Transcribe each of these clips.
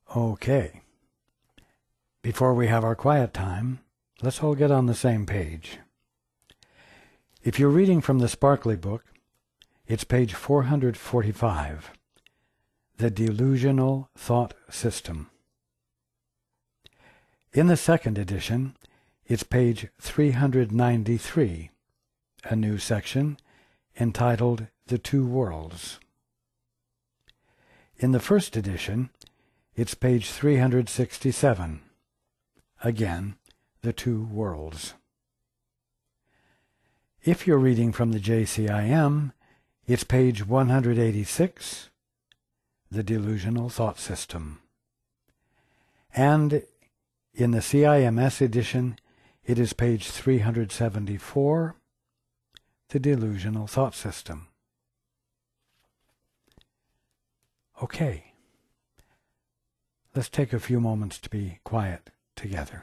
Okay. Before we have our quiet time, let's all get on the same page. If you're reading from the Sparkly book, it's page 445, The Delusional Thought System. In the second edition, it's page 393, a new section entitled The Two Worlds. In the first edition, it's page 367, again, The Two Worlds. If you're reading from the JCIM, it's page 186, The Delusional Thought System. And in the CIMS edition, it is page 374, The Delusional Thought System. Okay. Let's take a few moments to be quiet together.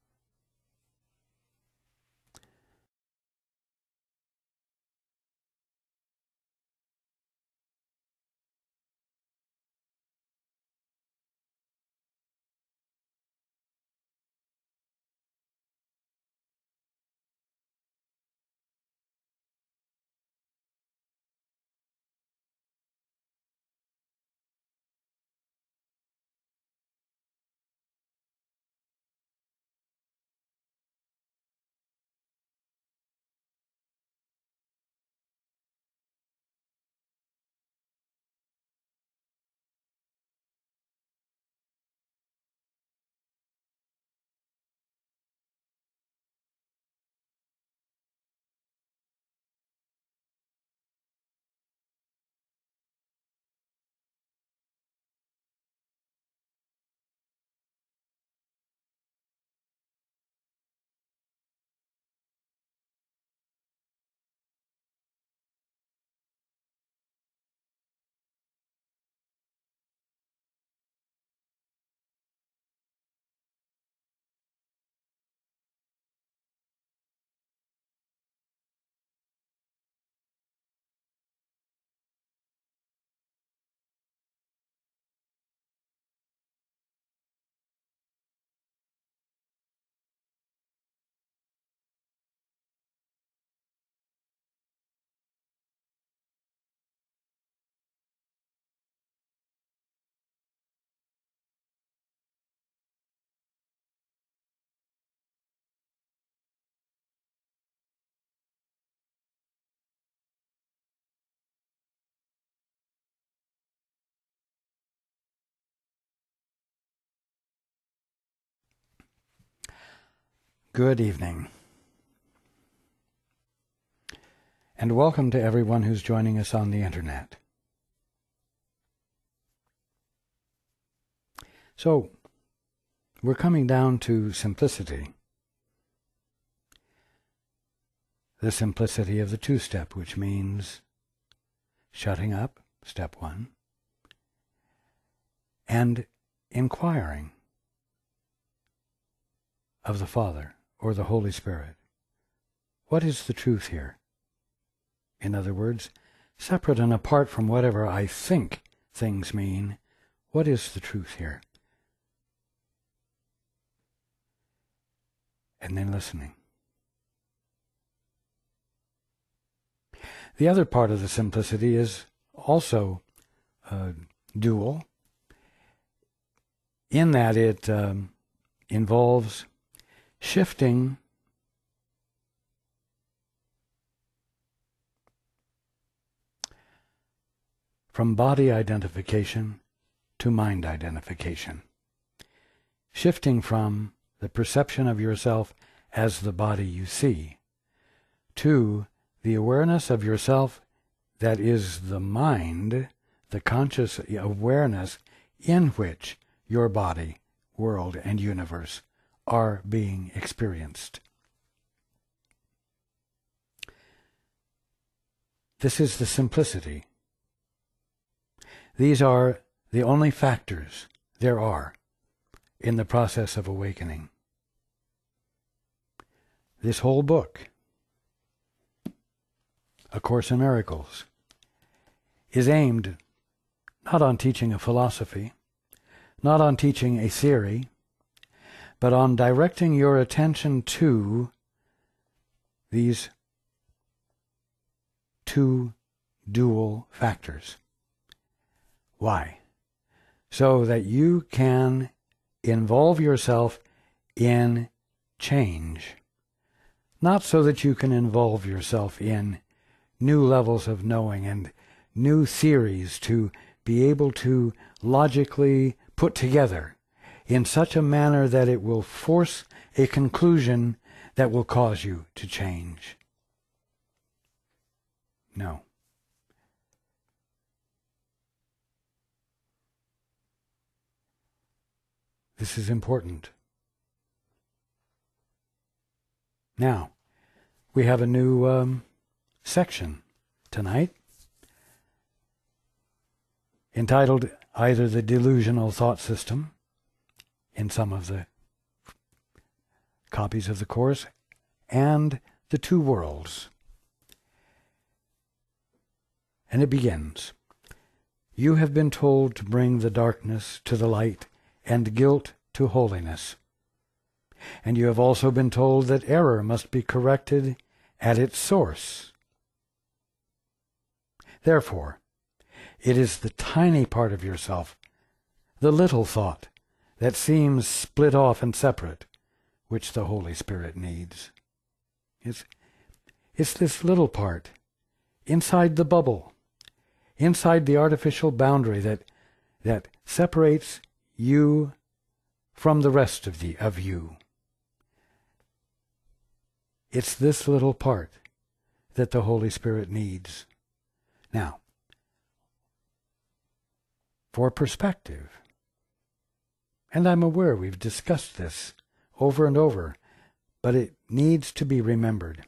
Good evening, and welcome to everyone who's joining us on the internet. So, we're coming down to simplicity. The simplicity of the two-step, which means shutting up, step one, and inquiring of the Father or the Holy Spirit. What is the truth here? In other words, separate and apart from whatever I think things mean, what is the truth here? And then listening. The other part of the simplicity is also dual, in that it involves shifting from body identification to mind identification. Shifting from the perception of yourself as the body you see to the awareness of yourself that is the mind, the conscious awareness in which your body, world, and universe are being experienced. This is the simplicity. These are the only factors there are in the process of awakening. This whole book, A Course in Miracles, is aimed not on teaching a philosophy, not on teaching a theory, but on directing your attention to these two dual factors. Why? So that you can involve yourself in change, not so that you can involve yourself in new levels of knowing and new theories to be able to logically put together in such a manner that it will force a conclusion that will cause you to change. No. This is important. Now, we have a new section tonight entitled either the delusional thought system in some of the copies of the Course, and the two worlds. And it begins, "You have been told to bring the darkness to the light and guilt to holiness. And you have also been told that error must be corrected at its source. Therefore, it is the tiny part of yourself, the little thought, that seems split off and separate, which the Holy Spirit needs. It's this little part, inside the bubble, inside the artificial boundary that separates you from the rest of you. It's this little part that the Holy Spirit needs. Now, for perspective, and I'm aware we've discussed this over and over, but it needs to be remembered.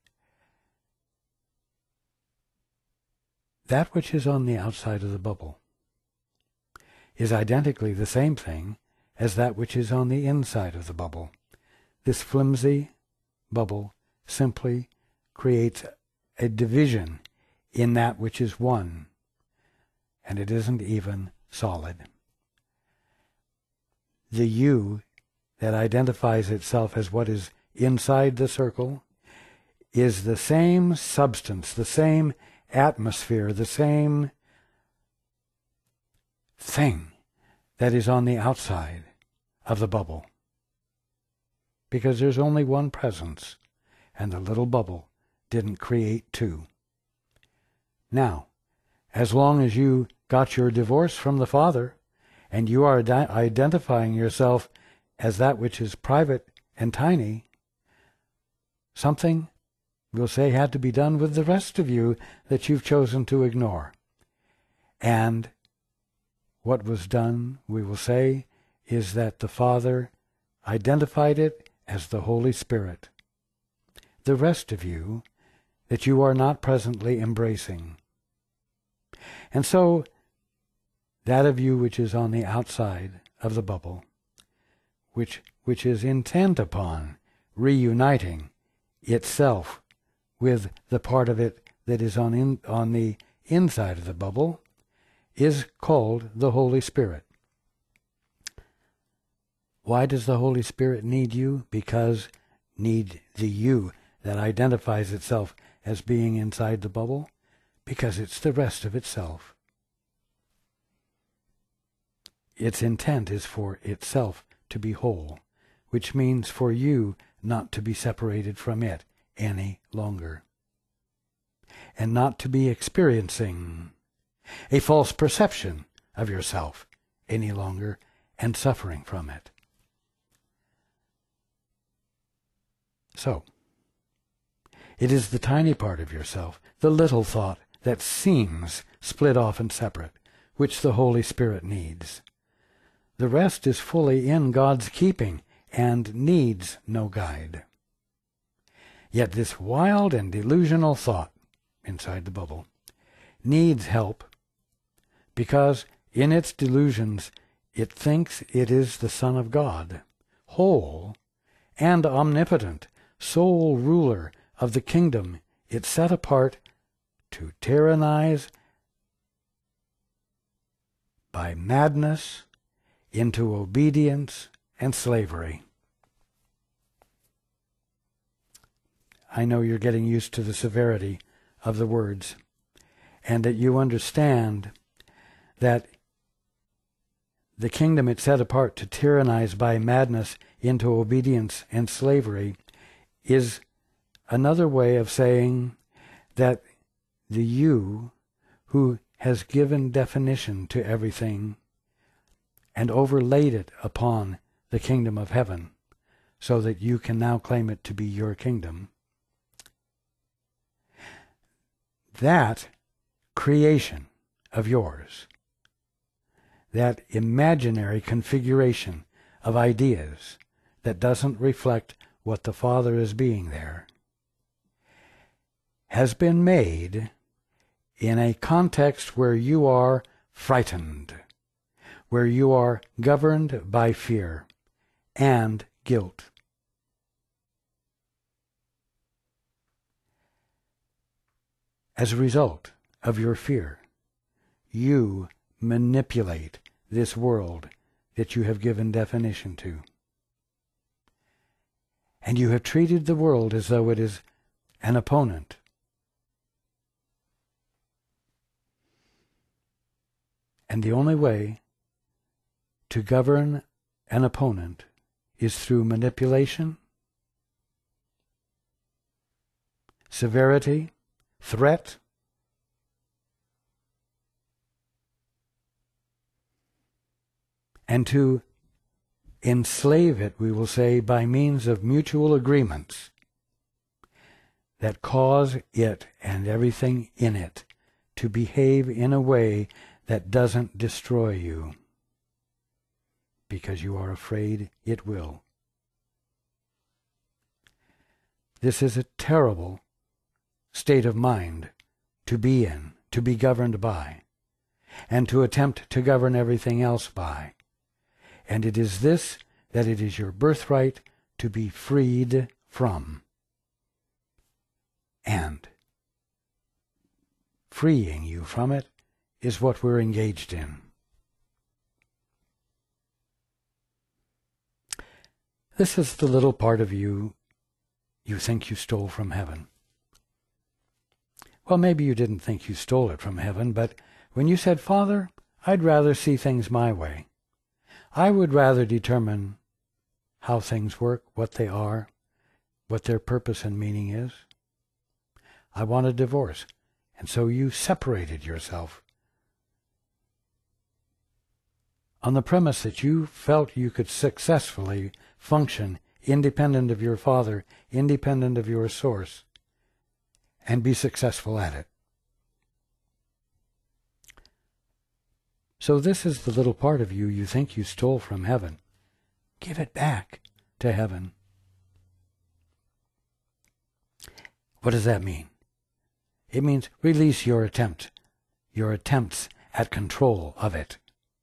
That which is on the outside of the bubble is identically the same thing as that which is on the inside of the bubble. This flimsy bubble simply creates a division in that which is one, and it isn't even solid. The you that identifies itself as what is inside the circle is the same substance, the same atmosphere, the same thing that is on the outside of the bubble. Because there's only one presence, and the little bubble didn't create two. Now, as long as you got your divorce from the Father, and you are identifying yourself as that which is private and tiny, something, we'll say, had to be done with the rest of you that you've chosen to ignore. And what was done, we will say, is that the Father identified it as the Holy Spirit. The rest of you that you are not presently embracing. And so, that of you which is on the outside of the bubble, which is intent upon reuniting itself with the part of it that is on the inside of the bubble, is called the Holy Spirit. Why does the Holy Spirit need you? Because need the you that identifies itself as being inside the bubble? Because it's the rest of itself. Its intent is for itself to be whole, which means for you not to be separated from it any longer, and not to be experiencing a false perception of yourself any longer and suffering from it. So, it is the tiny part of yourself, the little thought that seems split off and separate, which the Holy Spirit needs. The rest is fully in God's keeping and needs no guide. Yet this wild and delusional thought inside the bubble needs help because in its delusions it thinks it is the Son of God, whole and omnipotent, sole ruler of the kingdom it set apart to tyrannize by madness into obedience and slavery. I know you're getting used to the severity of the words, and that you understand that the kingdom it set apart to tyrannize by madness into obedience and slavery is another way of saying that the you who has given definition to everything and overlaid it upon the kingdom of heaven so that you can now claim it to be your kingdom, that creation of yours, that imaginary configuration of ideas that doesn't reflect what the Father is being there, has been made in a context where you are frightened, where you are governed by fear and guilt. As a result of your fear, you manipulate this world that you have given definition to. And you have treated the world as though it is an opponent. And the only way to govern an opponent is through manipulation, severity, threat, and to enslave it, we will say, by means of mutual agreements that cause it and everything in it to behave in a way that doesn't destroy you, because you are afraid it will. This is a terrible state of mind to be in, to be governed by, and to attempt to govern everything else by. And it is this that it is your birthright to be freed from. And freeing you from it is what we're engaged in. This is the little part of you think you stole from heaven. Well, maybe you didn't think you stole it from heaven, but when you said, "Father, I'd rather see things my way. I would rather determine how things work, what they are, what their purpose and meaning is. I want a divorce." And so you separated yourself on the premise that you felt you could successfully function independent of your Father, independent of your source, and be successful at it. So this is the little part of you think you stole from heaven. Give it back to heaven. What does that mean? It means release your attempts at control of it.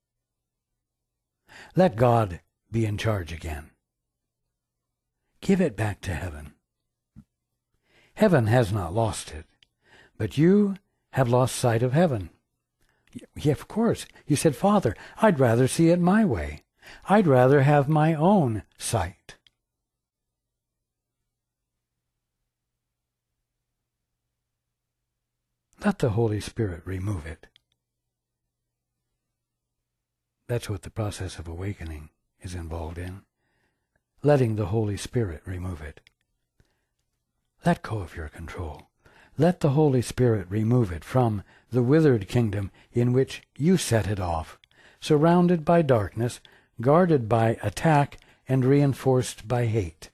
Let God be in charge again. Give it back to heaven. Heaven has not lost it, but you have lost sight of heaven. Yeah, of course. You said, "Father, I'd rather see it my way. I'd rather have my own sight." Let the Holy Spirit remove it. That's what the process of awakening is involved in. Letting the Holy Spirit remove it. Let go of your control. Let the Holy Spirit remove it from the withered kingdom in which you set it off, surrounded by darkness, guarded by attack, and reinforced by hate.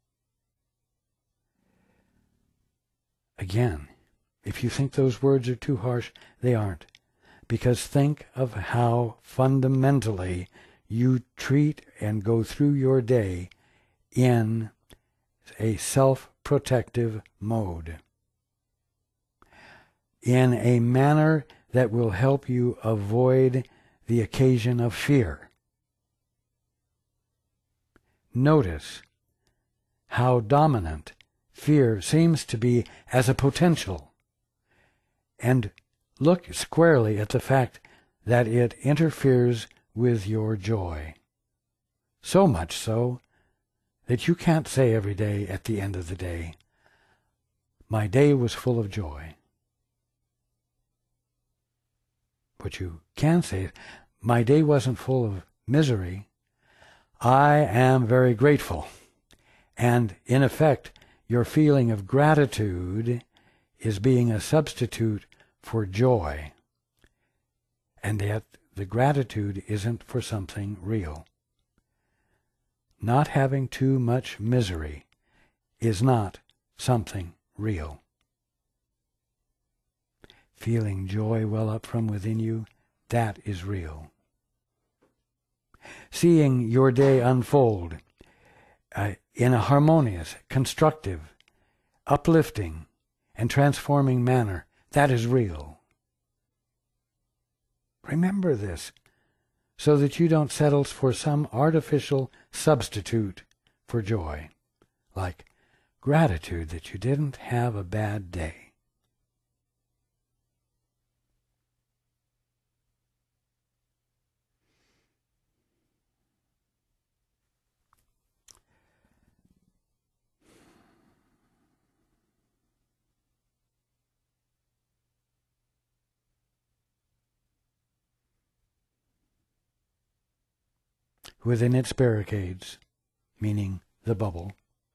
Again, if you think those words are too harsh, they aren't. Because think of how fundamentally you treat and go through your day in a self-protective mode, in a manner that will help you avoid the occasion of fear. Notice how dominant fear seems to be as a potential, and look squarely at the fact that it interferes with your joy. So much so that you can't say every day at the end of the day, my day was full of joy. But you can say, my day wasn't full of misery. I am very grateful. And in effect, your feeling of gratitude is being a substitute for joy. And yet the gratitude isn't for something real. Not having too much misery is not something real. Feeling joy well up from within you, that is real. Seeing your day unfold in a harmonious, constructive, uplifting, and transforming manner, that is real. Remember this, so that you don't settle for some artificial substitute for joy, like gratitude that you didn't have a bad day. Within its barricades, meaning the bubble,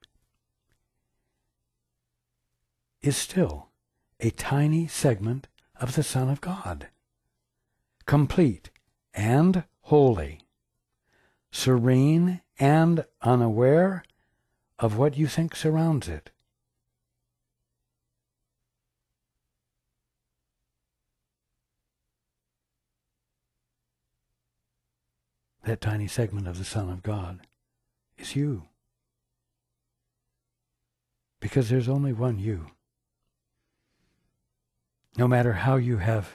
is still a tiny segment of the Son of God, complete and holy, serene and unaware of what you think surrounds it. That tiny segment of the Son of God is you. Because there's only one you. No matter how you have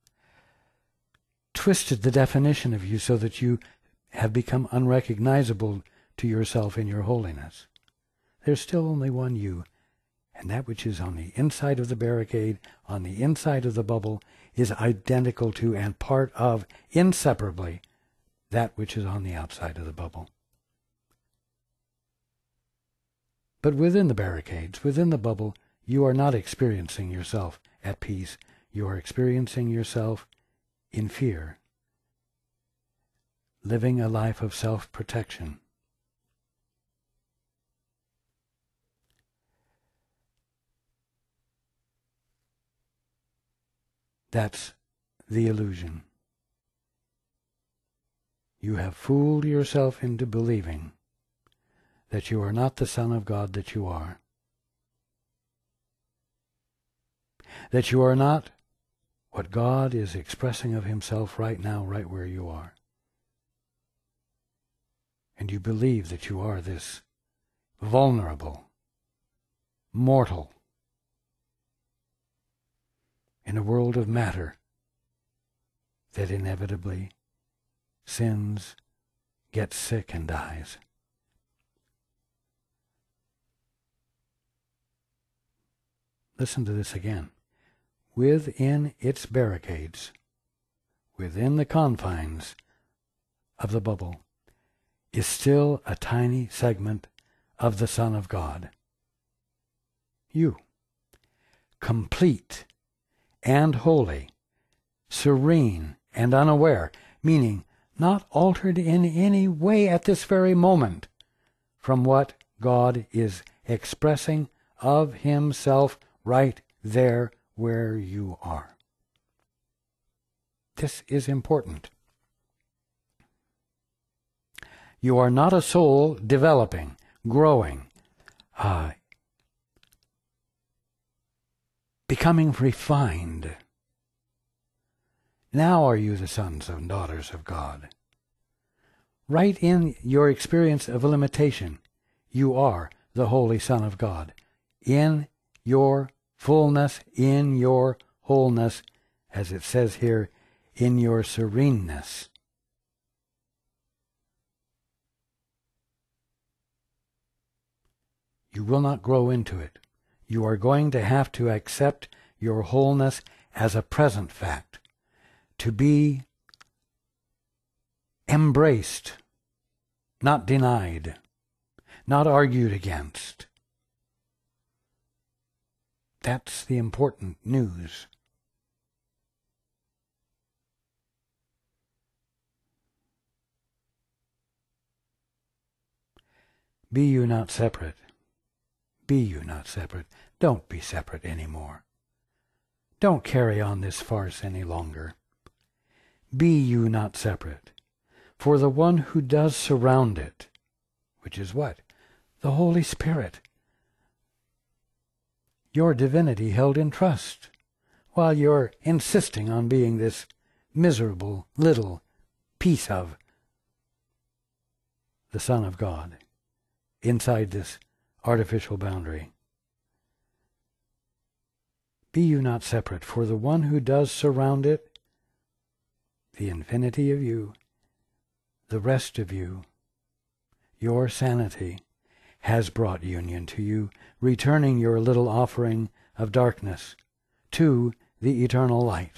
twisted the definition of you so that you have become unrecognizable to yourself in your holiness, there's still only one you. And that which is on the inside of the barricade, on the inside of the bubble, is identical to and part of, inseparably, that which is on the outside of the bubble. But within the barricades, within the bubble, you are not experiencing yourself at peace. You are experiencing yourself in fear, living a life of self-protection. That's the illusion. You have fooled yourself into believing that you are not the Son of God that you are. That you are not what God is expressing of himself right now, right where you are. And you believe that you are this vulnerable, mortal, in a world of matter that inevitably sins, gets sick, and dies. Listen to this again. Within its barricades, within the confines of the bubble, is still a tiny segment of the Son of God. You, complete and holy, serene and unaware, meaning not altered in any way at this very moment from what God is expressing of himself right there where you are. This is important. You are not a soul developing, growing, becoming refined. Now are you the sons and daughters of God. Right in your experience of limitation, you are the Holy Son of God. In your fullness, in your wholeness, as it says here, in your sereneness. You will not grow into it. You are going to have to accept your wholeness as a present fact, to be embraced, not denied, not argued against. That's the important news. Be you not separate. Be you not separate. Don't be separate anymore. Don't carry on this farce any longer. Be you not separate. For the one who does surround it, which is what? The Holy Spirit. Your divinity held in trust, while you're insisting on being this miserable little piece of the Son of God inside this artificial boundary. Be you not separate, for the one who does surround it, the infinity of you, the rest of you, your sanity, has brought union to you, returning your little offering of darkness to the eternal light.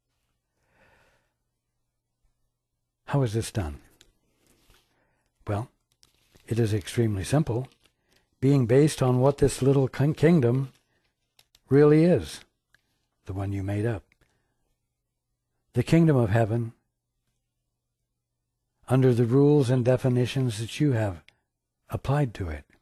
How is this done? Well, it is extremely simple, being based on what this little kingdom really is, the one you made up. The kingdom of heaven, under the rules and definitions that you have applied to it.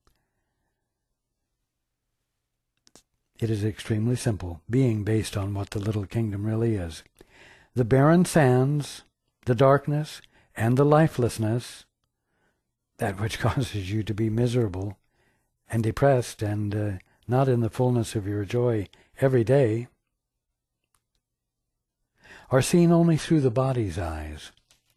It is extremely simple, being based on what the little kingdom really is. The barren sands, the darkness, and the lifelessness, that which causes you to be miserable and depressed and not in the fullness of your joy every day, are seen only through the body's eyes.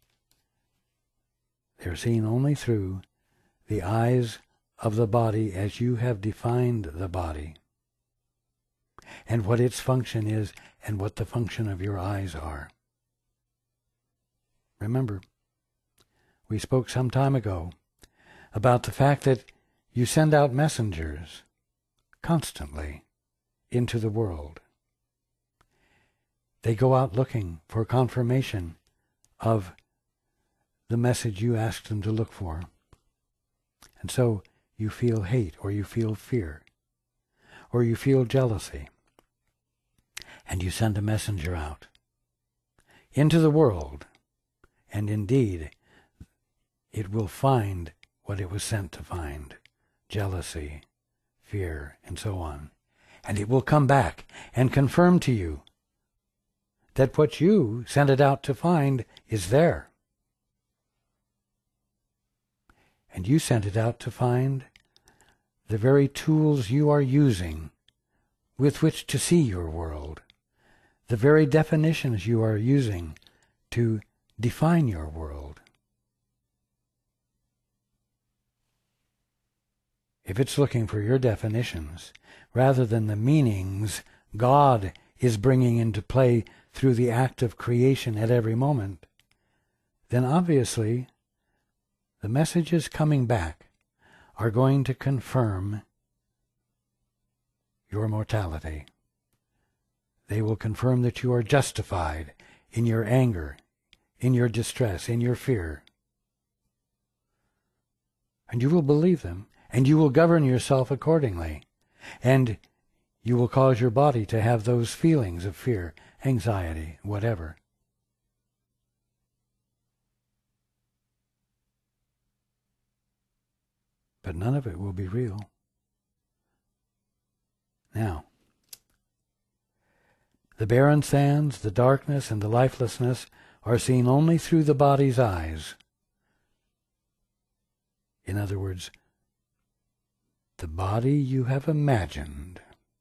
They're seen only through the eyes of the body as you have defined the body, and what its function is, and what the function of your eyes are. Remember, we spoke some time ago about the fact that you send out messengers constantly into the world. They go out looking for confirmation of the message you asked them to look for. And so you feel hate, or you feel fear, or you feel jealousy. And you send a messenger out into the world, and indeed it will find what it was sent to find, jealousy, fear, and so on. And it will come back and confirm to you that what you sent it out to find is there. And you sent it out to find the very tools you are using with which to see your world, the very definitions you are using to define your world. If it's looking for your definitions rather than the meanings God is bringing into play through the act of creation at every moment, then obviously the messages coming back are going to confirm your mortality. They will confirm that you are justified in your anger, in your distress, in your fear. And you will believe them, and you will govern yourself accordingly. And you will cause your body to have those feelings of fear, anxiety, whatever. But none of it will be real. Now, the barren sands, the darkness, and the lifelessness are seen only through the body's eyes. In other words, the body you have imagined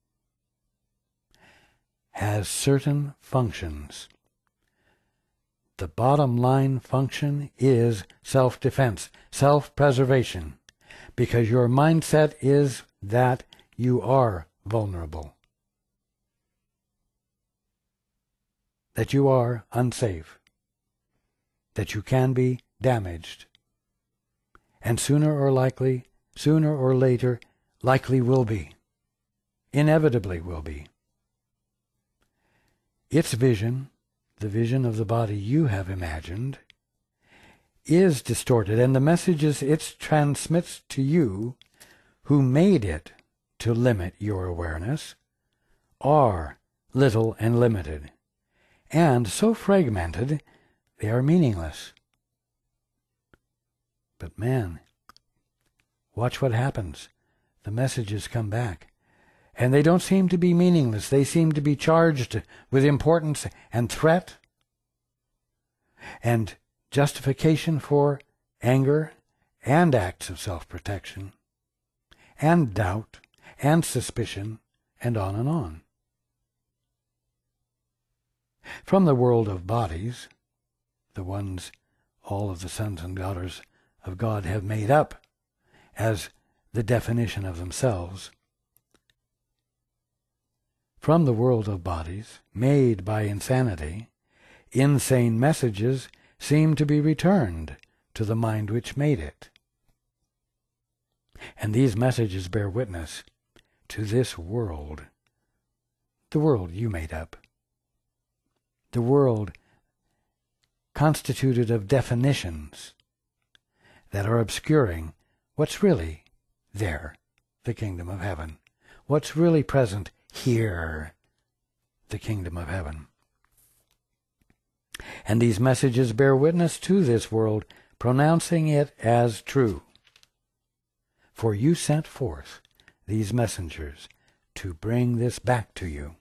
has certain functions. The bottom line function is self-defense, self-preservation, because your mindset is that you are vulnerable, that you are unsafe, that you can be damaged, and sooner or later, likely will be, inevitably will be. Its vision, the vision of the body you have imagined, is distorted, and the messages it transmits to you, who made it to limit your awareness, are little and limited, and so fragmented they are meaningless. But man, watch what happens. The messages come back. And they don't seem to be meaningless. They seem to be charged with importance and threat and justification for anger and acts of self-protection and doubt and suspicion and on and on. From the world of bodies, the ones all of the sons and daughters of God have made up as the definition of themselves, from the world of bodies, made by insanity, insane messages seem to be returned to the mind which made it. And these messages bear witness to this world, the world you made up, the world constituted of definitions that are obscuring what's really there, the kingdom of heaven, what's really present here, the kingdom of heaven. And these messages bear witness to this world, pronouncing it as true. For you sent forth these messengers to bring this back to you.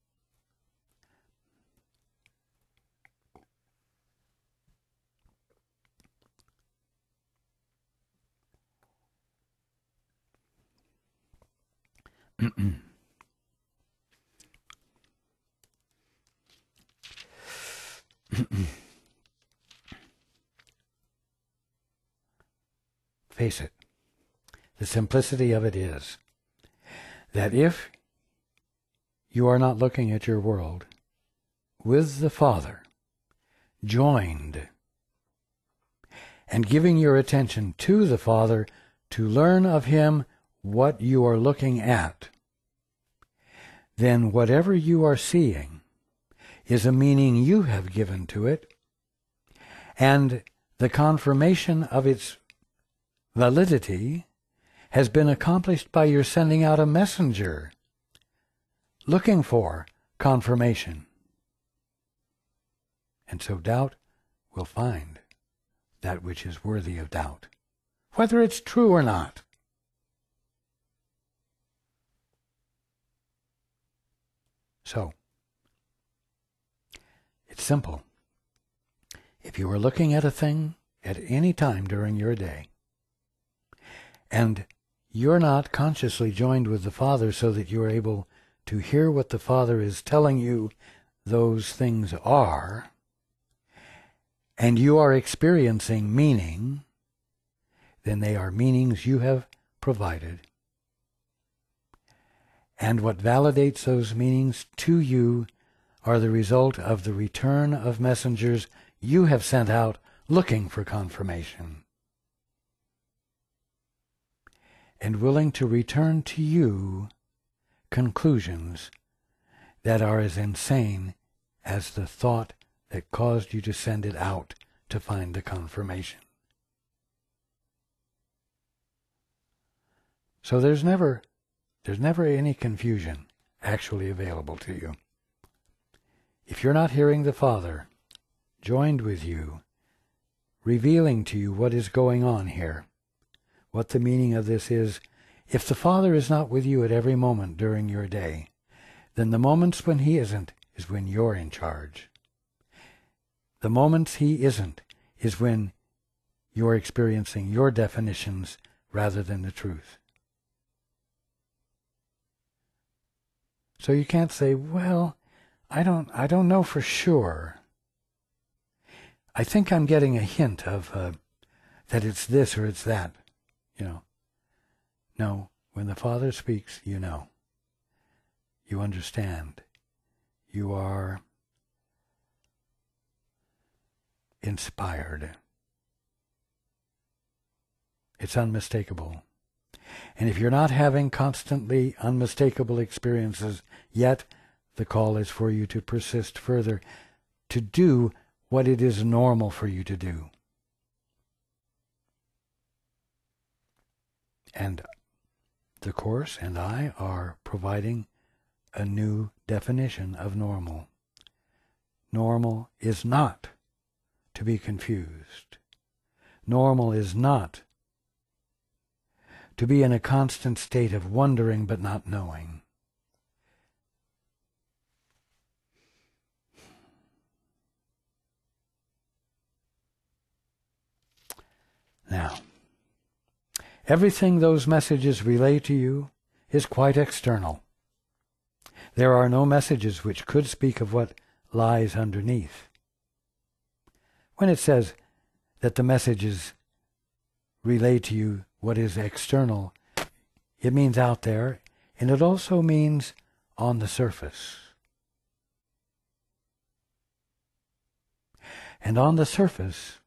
Face it, the simplicity of it is that if you are not looking at your world with the Father, joined, and giving your attention to the Father to learn of Him what you are looking at, then whatever you are seeing is a meaning you have given to it, and the confirmation of its validity has been accomplished by your sending out a messenger looking for confirmation. And so doubt will find that which is worthy of doubt, whether it's true or not. So, it's simple. If you are looking at a thing at any time during your day, and you're not consciously joined with the Father so that you're able to hear what the Father is telling you those things are, and you are experiencing meaning, then they are meanings you have provided. And what validates those meanings to you are the result of the return of messengers you have sent out looking for confirmation, and willing to return to you conclusions that are as insane as the thought that caused you to send it out to find the confirmation. So there's never any confusion actually available to you. If you're not hearing the Father joined with you, revealing to you what is going on here, what the meaning of this is, if the Father is not with you at every moment during your day, then the moments when He isn't is when you're in charge. The moments He isn't is when you're experiencing your definitions rather than the truth. So you can't say, well, I don't know for sure. I think I'm getting a hint of that it's this or it's that. No, when the Father speaks, you know. You understand. You are inspired. It's unmistakable. And if you're not having constantly unmistakable experiences yet, the call is for you to persist further, to do what it is normal for you to do. And the Course and I are providing a new definition of normal. Normal is not to be confused. Normal is not to be in a constant state of wondering but not knowing. Now, everything those messages relay to you is quite external. There are no messages which could speak of what lies underneath. When it says that the messages relay to you what is external, it means out there, and it also means on the surface. And on the surface,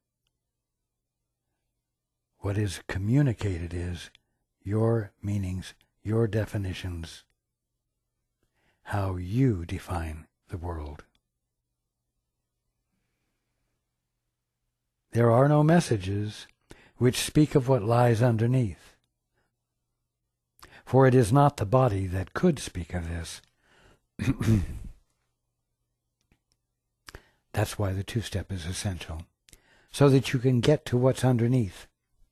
what is communicated is your meanings, your definitions, how you define the world. There are no messages which speak of what lies underneath. For it is not the body that could speak of this. That's why the two-step is essential, so that you can get to what's underneath.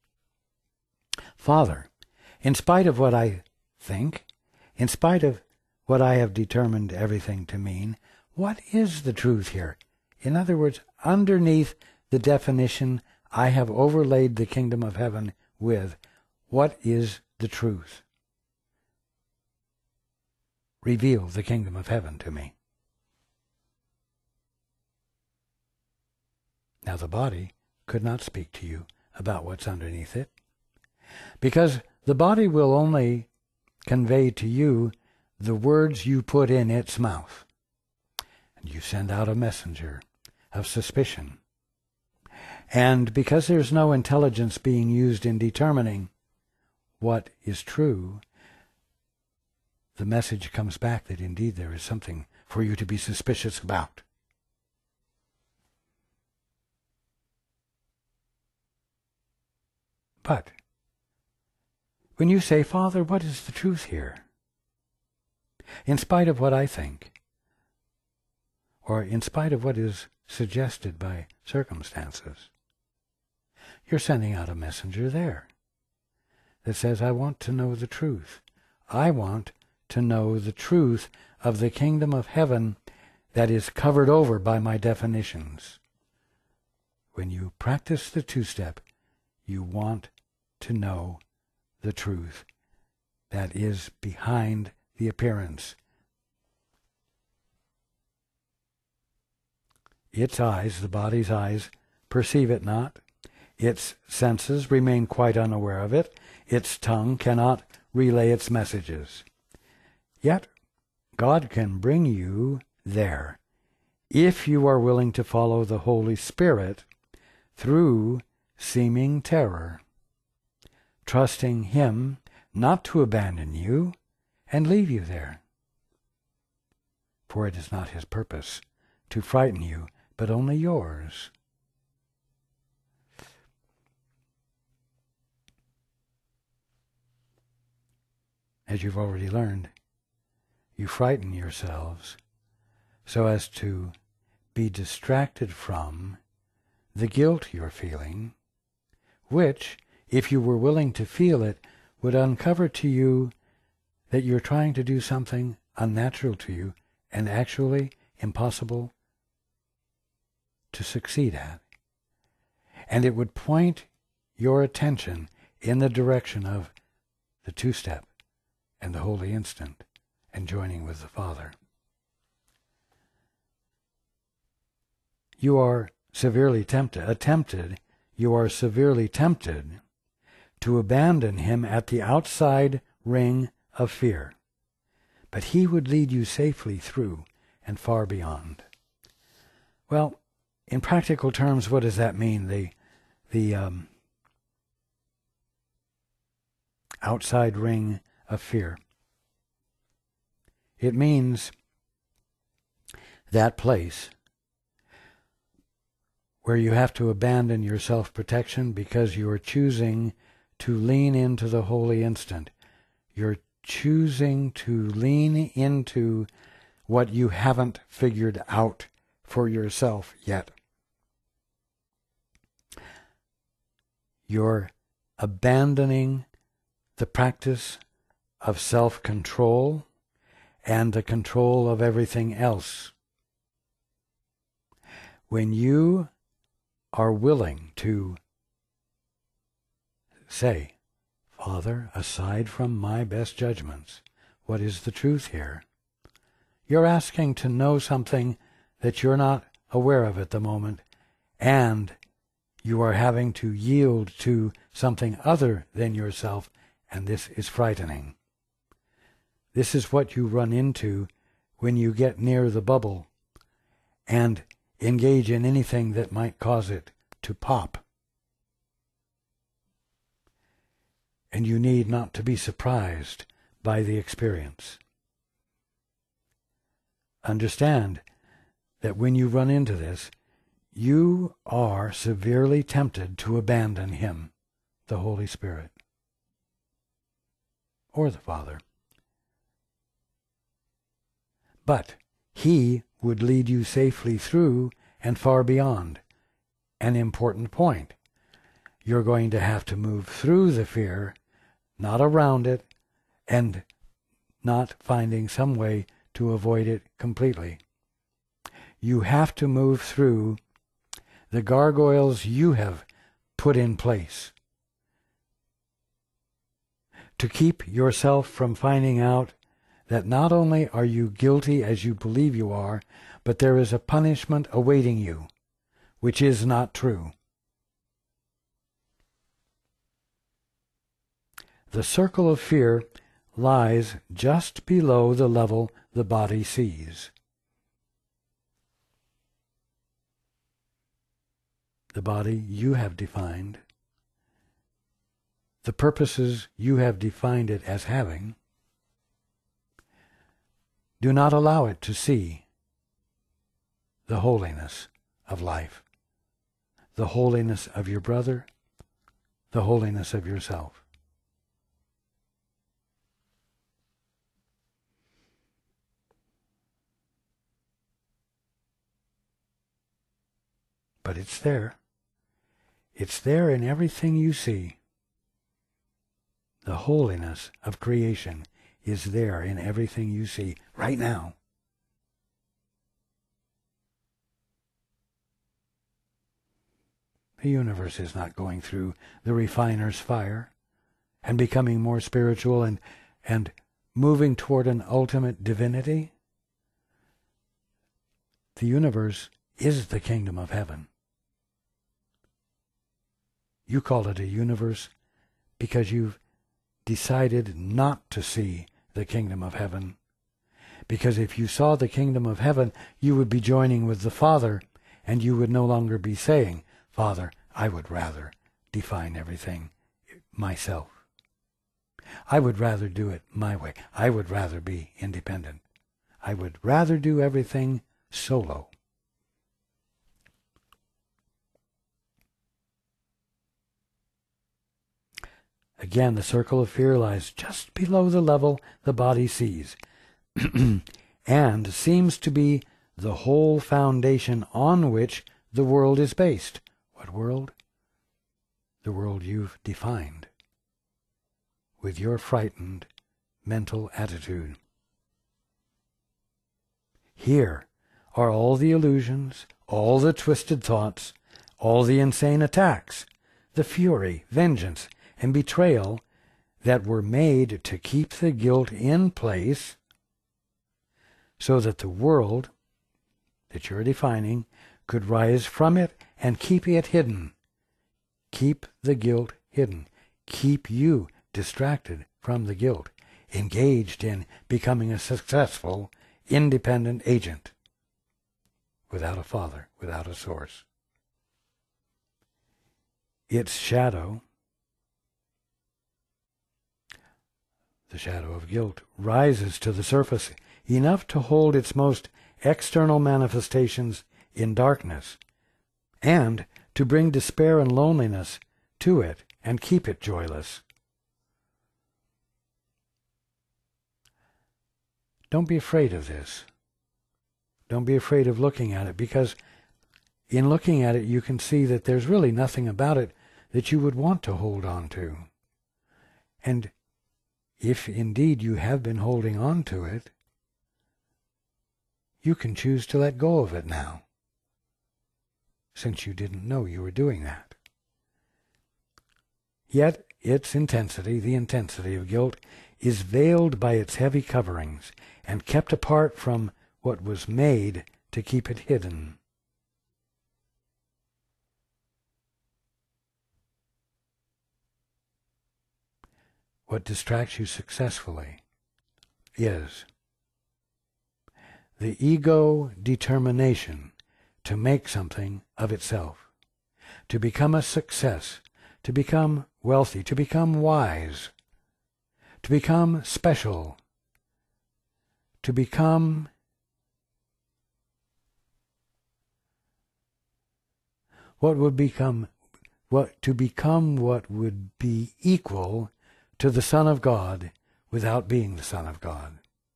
Father, in spite of what I think, in spite of what I have determined everything to mean, what is the truth here? In other words, underneath the definition I have overlaid the kingdom of heaven with, what is the truth? Reveal the kingdom of heaven to me. Now the body could not speak to you about what's underneath it, because the body will only convey to you the words you put in its mouth. And you send out a messenger of suspicion. And because there's no intelligence being used in determining what is true, the message comes back that indeed there is something for you to be suspicious about. But when you say, Father, what is the truth here? In spite of what I think, or in spite of what is suggested by circumstances, you're sending out a messenger there that says, I want to know the truth. I want to know the truth of the kingdom of heaven that is covered over by my definitions. When you practice the two-step, you want to know the truth that is behind the appearance. Its eyes, the body's eyes, perceive it not. Its senses remain quite unaware of it. Its tongue cannot relay its messages. Yet, God can bring you there if you are willing to follow the Holy Spirit through seeming terror, trusting Him not to abandon you and leave you there. For it is not His purpose to frighten you, but only yours. As you've already learned, you frighten yourselves so as to be distracted from the guilt you're feeling, which, if you were willing to feel it, would uncover to you that you're trying to do something unnatural to you and actually impossible to succeed at. And it would point your attention in the direction of the two-step and the holy instant and joining with the Father. You are severely tempted, you are severely tempted to abandon Him at the outside ring of fear. But He would lead you safely through and far beyond. Well, in practical terms, what does that mean? The outside ring of fear. It means that place where you have to abandon your self-protection because you are choosing to lean into the holy instant. You're choosing to lean into what you haven't figured out for yourself yet. You're abandoning the practice of self-control and the control of everything else. When you are willing to say, Father, aside from my best judgments, what is the truth here? You're asking to know something that you're not aware of at the moment, and you are having to yield to something other than yourself, and this is frightening. This is what you run into when you get near the bubble and engage in anything that might cause it to pop. And you need not to be surprised by the experience. Understand that when you run into this, you are severely tempted to abandon him, the Holy Spirit, or the Father. But he would lead you safely through and far beyond. An important point. You're going to have to move through the fear, not around it, and not finding some way to avoid it completely. You have to move through the gargoyles you have put in place to keep yourself from finding out that not only are you guilty as you believe you are, but there is a punishment awaiting you, which is not true. The circle of fear lies just below the level the body sees. The body you have defined, the purposes you have defined it as having, do not allow it to see the holiness of life, the holiness of your brother, the holiness of yourself. But it's there. It's there in everything you see. The holiness of creation is there in everything you see right now. The universe is not going through the refiner's fire and becoming more spiritual and moving toward an ultimate divinity. The universe is the kingdom of heaven. You call it a universe because you've decided not to see the kingdom of heaven. Because if you saw the kingdom of heaven, you would be joining with the Father, and you would no longer be saying, Father, I would rather define everything myself. I would rather do it my way. I would rather be independent. I would rather do everything solo. Again, the circle of fear lies just below the level the body sees, and seems to be the whole foundation on which the world is based. What world? The world you've defined with your frightened mental attitude. Here are all the illusions, all the twisted thoughts, all the insane attacks, the fury, vengeance, and betrayal that were made to keep the guilt in place so that the world that you're defining could rise from it and keep it hidden. Keep the guilt hidden. Keep you distracted from the guilt, engaged in becoming a successful, independent agent without a father, without a source. Its shadow, the shadow of guilt, rises to the surface enough to hold its most external manifestations in darkness, and to bring despair and loneliness to it and keep it joyless. Don't be afraid of this. Don't be afraid of looking at it, because in looking at it you can see that there's really nothing about it that you would want to hold on to. And if indeed you have been holding on to it, you can choose to let go of it now, since you didn't know you were doing that. Yet its intensity, the intensity of guilt, is veiled by its heavy coverings and kept apart from what was made to keep it hidden. What distracts you successfully is the ego determination to make something of itself, to become a success, to become wealthy, to become wise, to become special, to become what would be equal to the Son of God without being the Son of God.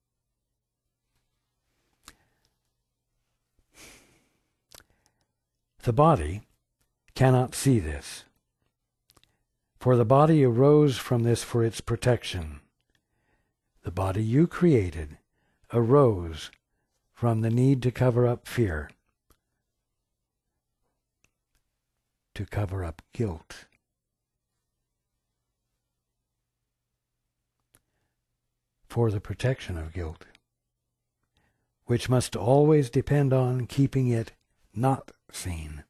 The body cannot see this, for the body arose from this for its protection. The body you created arose from the need to cover up fear, to cover up guilt. For the protection of guilt, which must always depend on keeping it not seen.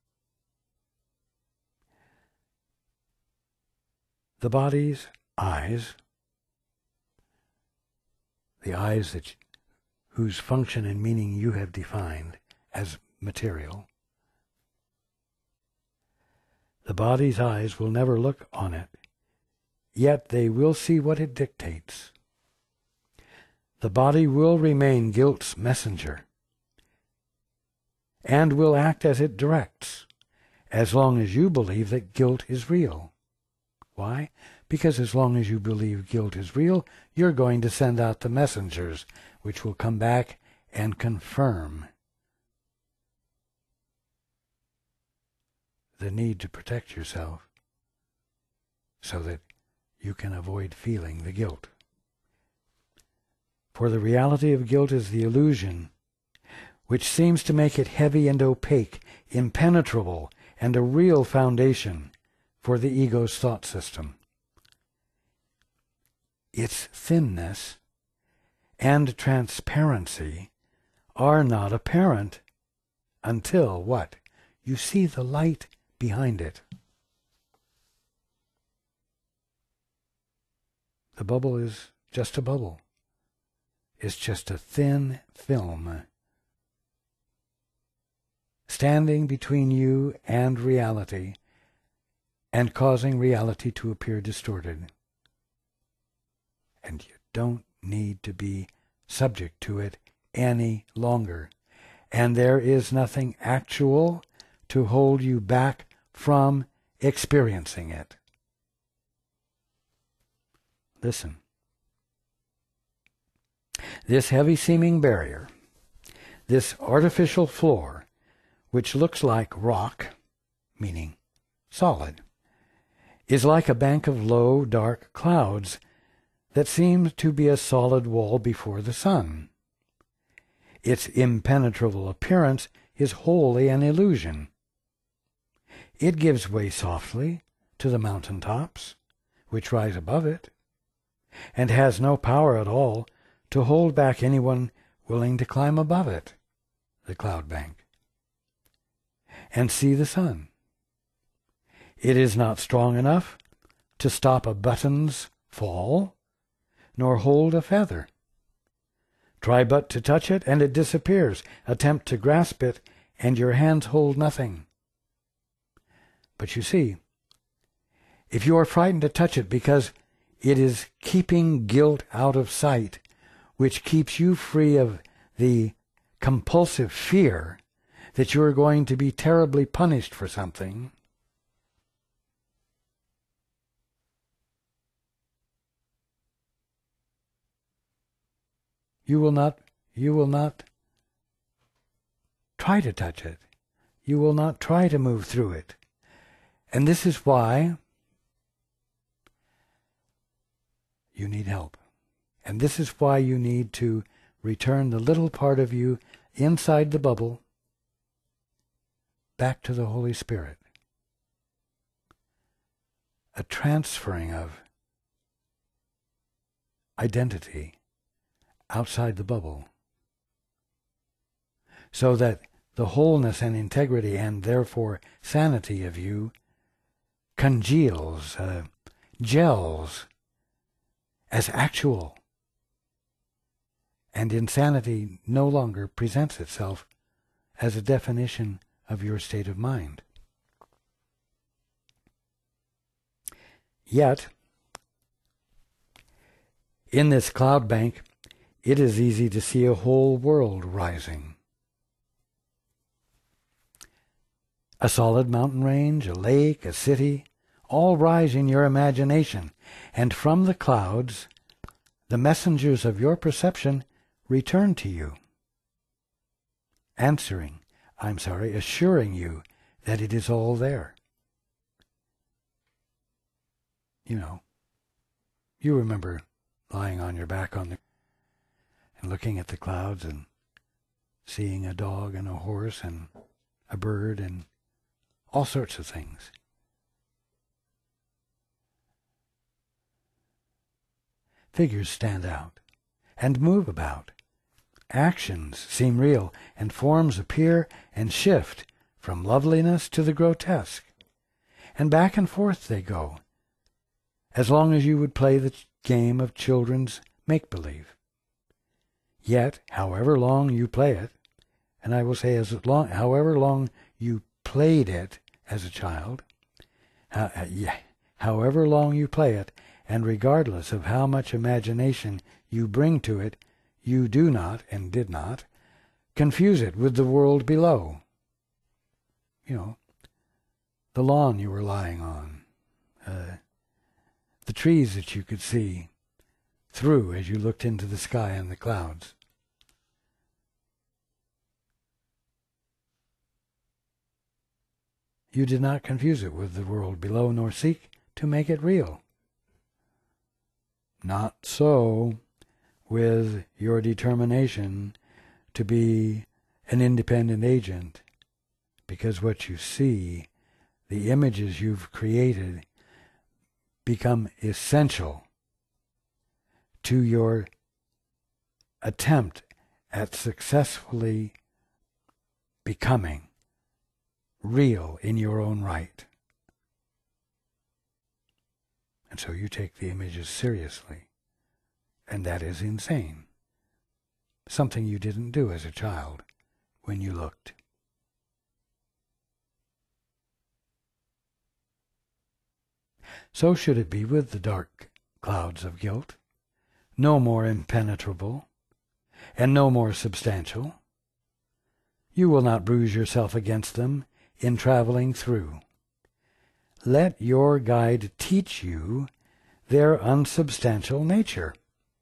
The body's eyes, the eyes whose function and meaning you have defined as material, the body's eyes will never look on it, yet they will see what it dictates. The body will remain guilt's messenger and will act as it directs, as long as you believe that guilt is real. Why? Because as long as you believe guilt is real, you're going to send out the messengers, which will come back and confirm the need to protect yourself so that you can avoid feeling the guilt. For the reality of guilt is the illusion which seems to make it heavy and opaque, impenetrable, and a real foundation for the ego's thought system. Its thinness and transparency are not apparent until what? You see the light behind it. The bubble is just a bubble. It's just a thin film standing between you and reality and causing reality to appear distorted. And you don't need to be subject to it any longer. And there is nothing actual to hold you back from experiencing it. Listen. This heavy-seeming barrier, this artificial floor, which looks like rock, meaning solid, is like a bank of low, dark clouds that seem to be a solid wall before the sun. Its impenetrable appearance is wholly an illusion. It gives way softly to the mountain tops, which rise above it, and has no power at all to hold back anyone willing to climb above it, the cloud bank, and see the sun. It is not strong enough to stop a button's fall, nor hold a feather. Try but to touch it, and it disappears. Attempt to grasp it, and your hands hold nothing. But you see, if you are frightened to touch it because it is keeping guilt out of sight, which keeps you free of the compulsive fear that you are going to be terribly punished for something, You will not try to touch it. You will not try to move through it. And this is why you need help. And this is why you need to return the little part of you inside the bubble back to the Holy Spirit. A transferring of identity outside the bubble, so that the wholeness and integrity and therefore sanity of you congeals, gels as actual, and insanity no longer presents itself as a definition of your state of mind. Yet, in this cloud bank, it is easy to see a whole world rising. A solid mountain range, a lake, a city, all rise in your imagination, and from the clouds, the messengers of your perception return to you, assuring you that it is all there. You remember lying on your back and looking at the clouds and seeing a dog and a horse and a bird and all sorts of things. Figures stand out and move about. Actions seem real, and forms appear and shift from loveliness to the grotesque. And back and forth they go, as long as you would play the game of children's make-believe. Yet, however long you play it, and I will say however long you played it as a child, however long you play it, and regardless of how much imagination you bring to it, you do not, and did not, confuse it with the world below. The lawn you were lying on, the trees that you could see through as you looked into the sky and the clouds. You did not confuse it with the world below, nor seek to make it real. Not so with your determination to be an independent agent, because what you see, the images you've created, become essential to your attempt at successfully becoming real in your own right. And so you take the images seriously. And that is insane. Something you didn't do as a child when you looked. So should it be with the dark clouds of guilt, no more impenetrable and no more substantial. You will not bruise yourself against them in traveling through. Let your guide teach you their unsubstantial nature.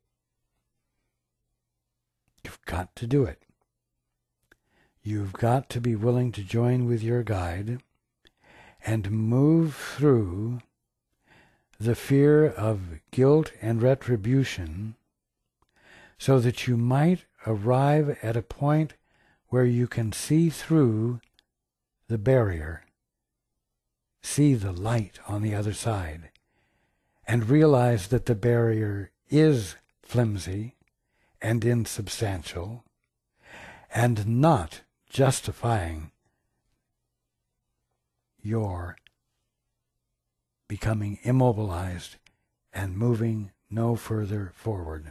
You've got to do it. You've got to be willing to join with your guide and move through the fear of guilt and retribution so that you might arrive at a point where you can see through the barrier, see the light on the other side, and realize that the barrier is flimsy and insubstantial, and not justifying your becoming immobilized and moving no further forward.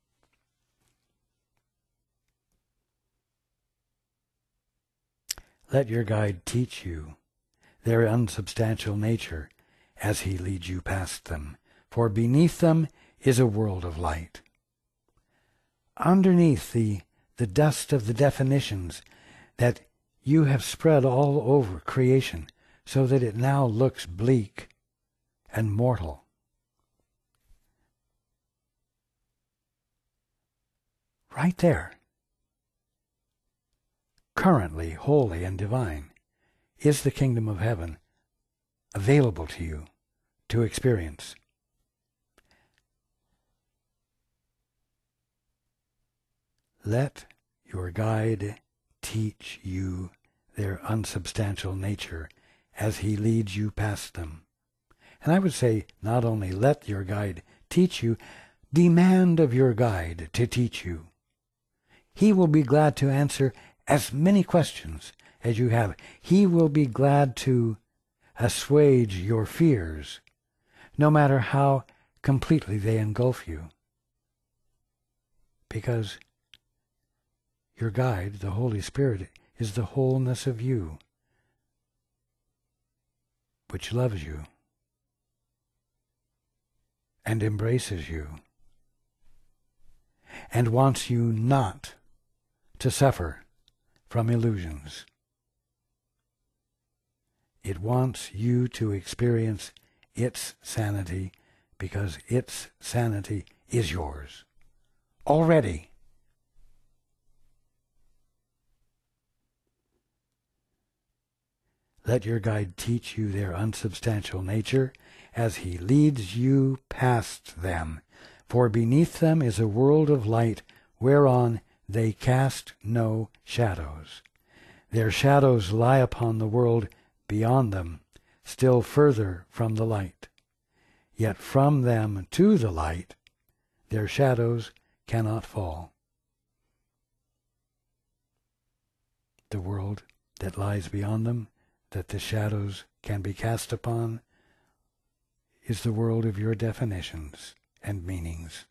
Let your guide teach you their unsubstantial nature as he leads you past them, for beneath them is a world of light. Underneath the dust of the definitions that you have spread all over creation so that it now looks bleak and mortal, right there, currently holy and divine, is the kingdom of heaven available to you to experience. Let your guide teach you their unsubstantial nature as he leads you past them. And I would say, not only let your guide teach you, demand of your guide to teach you. He will be glad to answer as many questions as you have. He will be glad to assuage your fears, no matter how completely they engulf you. Because your guide, the Holy Spirit, is the wholeness of you, which loves you and embraces you and wants you not to suffer from illusions. It wants you to experience its sanity because its sanity is yours already. Let your guide teach you their unsubstantial nature as he leads you past them, for beneath them is a world of light whereon they cast no shadows. Their shadows lie upon the world beyond them, still further from the light. Yet from them to the light, their shadows cannot fall. The world that lies beyond them, that the shadows can be cast upon, is the world of your definitions and meanings.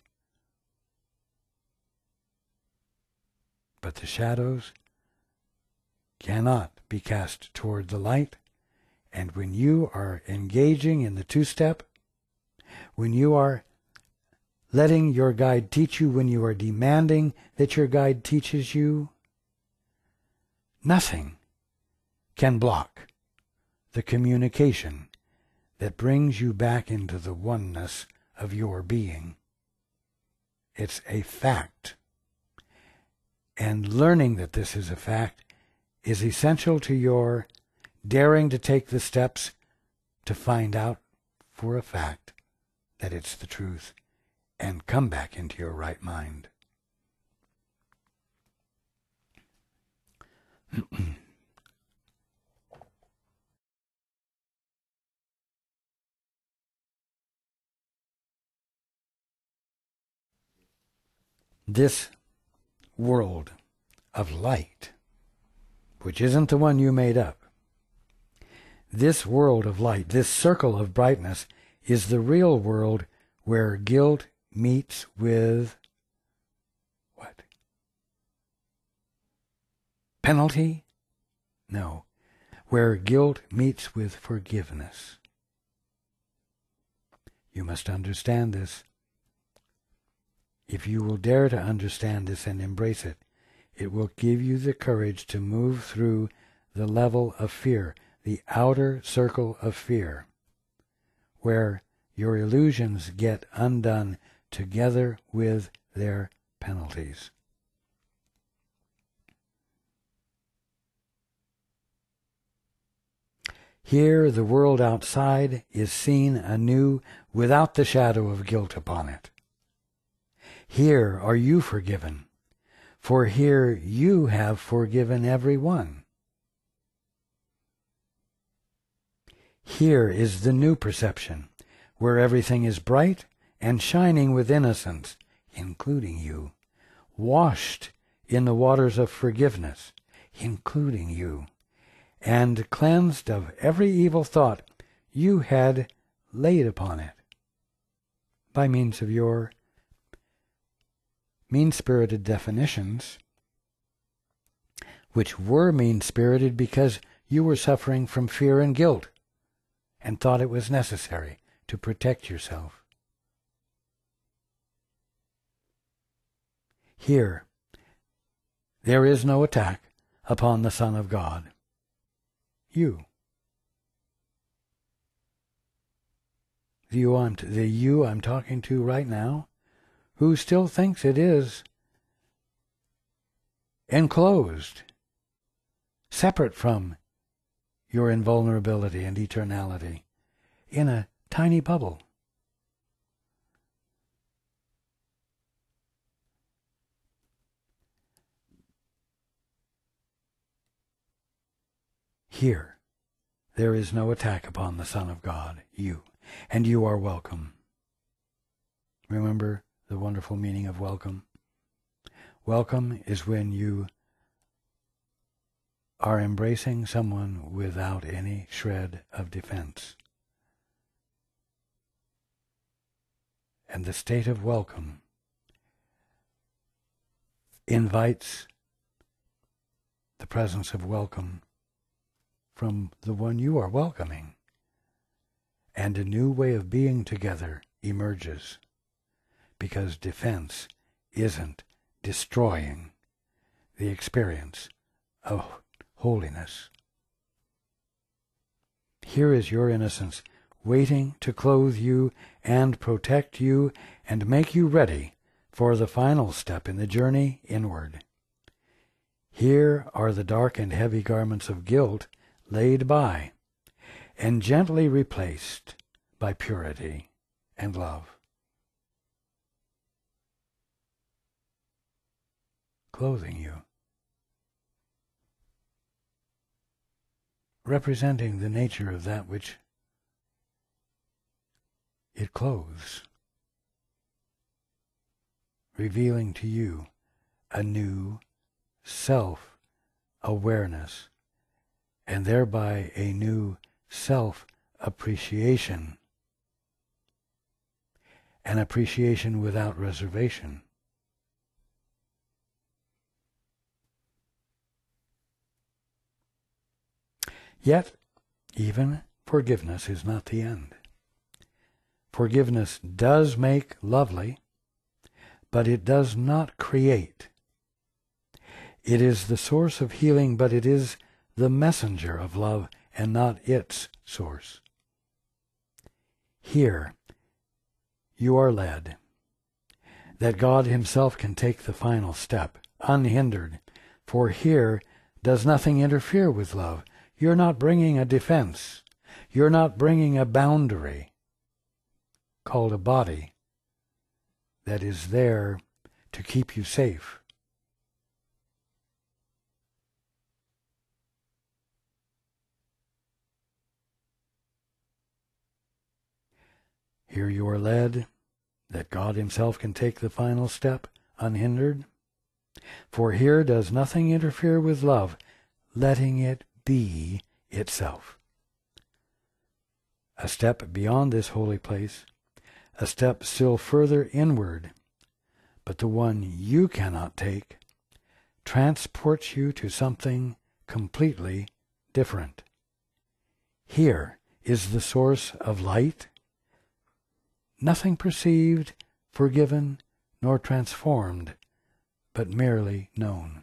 But the shadows cannot be cast toward the light, and when you are engaging in the two-step, when you are letting your guide teach you, when you are demanding that your guide teaches you, nothing can block the communication that brings you back into the oneness of your being. It's a fact. And learning that this is a fact is essential to your daring to take the steps to find out for a fact that it's the truth and come back into your right mind. This world of light, which isn't the one you made up, this world of light, this circle of brightness, is the real world where guilt meets with what? Penalty? No. Where guilt meets with forgiveness. You must understand this. If you will dare to understand this and embrace it, it will give you the courage to move through the level of fear, the outer circle of fear, where your illusions get undone together with their penalties. Here the world outside is seen anew without the shadow of guilt upon it. Here are you forgiven, for here you have forgiven everyone. Here is the new perception, where everything is bright and shining with innocence, including you, washed in the waters of forgiveness, including you, and cleansed of every evil thought you had laid upon it by means of your mean-spirited definitions, which were mean-spirited because you were suffering from fear and guilt and thought it was necessary to protect yourself. Here, there is no attack upon the Son of God. You. The you I'm talking to right now, who still thinks it is enclosed, separate from your invulnerability and eternality, in a tiny bubble. Here, there is no attack upon the Son of God, you, and you are welcome. Remember the wonderful meaning of welcome? Welcome is when you are embracing someone without any shred of defense. And the state of welcome invites the presence of welcome from the one you are welcoming. And a new way of being together emerges, because defense isn't destroying the experience of holiness. Here is your innocence waiting to clothe you and protect you and make you ready for the final step in the journey inward. Here are the dark and heavy garments of guilt laid by and gently replaced by purity and love. Clothing you, representing the nature of that which it clothes, revealing to you a new self-awareness, and thereby a new self-appreciation, an appreciation without reservation. Yet, even forgiveness is not the end. Forgiveness does make lovely, but it does not create. It is the source of healing, but it is the messenger of love and not its source. Here, you are led that God himself can take the final step, unhindered, for here does nothing interfere with love. You're not bringing a defense. You're not bringing a boundary called a body that is there to keep you safe. Here you are led that God himself can take the final step unhindered, for here does nothing interfere with love, letting it be itself. A step beyond this holy place, a step still further inward, but the one you cannot take, transports you to something completely different. Here is the source of light, nothing perceived, forgiven, nor transformed, but merely known.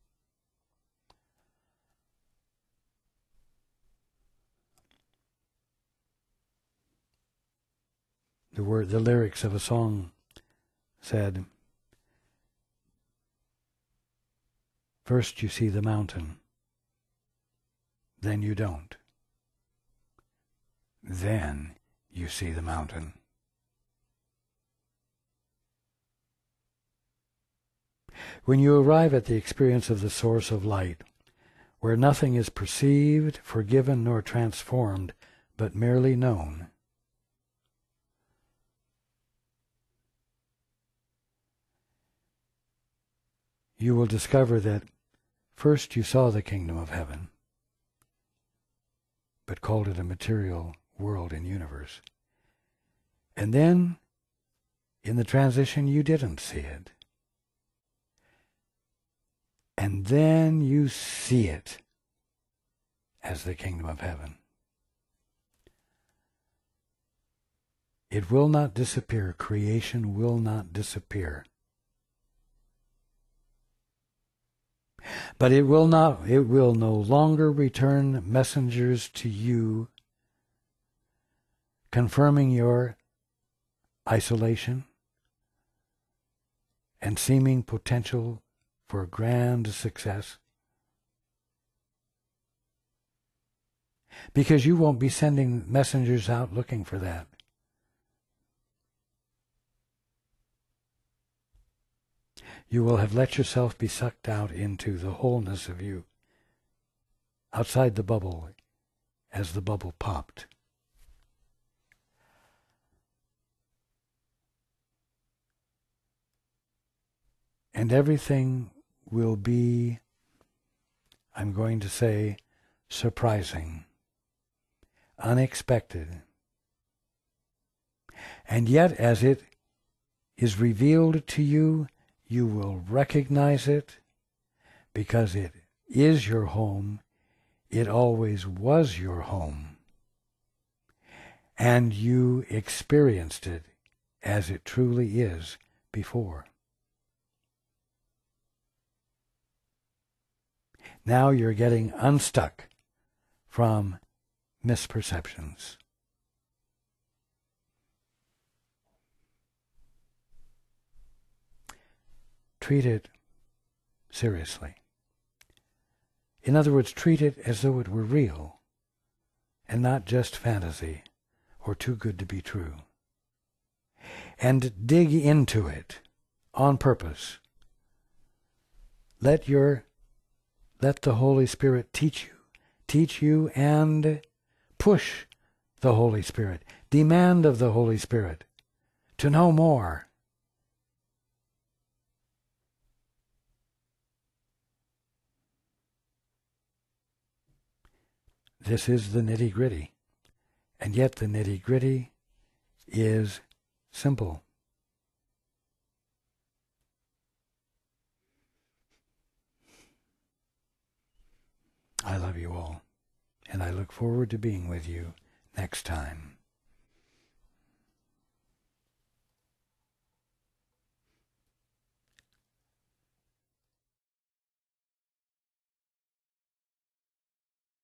The lyrics of a song said, first you see the mountain, then you don't. Then you see the mountain. When you arrive at the experience of the source of light, where nothing is perceived, forgiven, nor transformed, but merely known, you will discover that first you saw the kingdom of heaven, but called it a material world and universe. And then, in the transition, you didn't see it. And then you see it as the kingdom of heaven. It will not disappear. Creation will not disappear. But it will no longer return messengers to you, confirming your isolation and seeming potential for grand success. Because you won't be sending messengers out looking for that. You will have let yourself be sucked out into the wholeness of you, outside the bubble, as the bubble popped. And everything will be, I'm going to say, surprising, unexpected. And yet, as it is revealed to you, you will recognize it because it is your home. It always was your home. And you experienced it as it truly is before. Now you're getting unstuck from misperceptions. Treat it seriously. In other words, treat it as though it were real and not just fantasy or too good to be true. And dig into it on purpose. Let the Holy Spirit teach you and push the Holy Spirit. Demand of the Holy Spirit to know more. This is the nitty-gritty, and yet the nitty-gritty is simple. I love you all, and I look forward to being with you next time.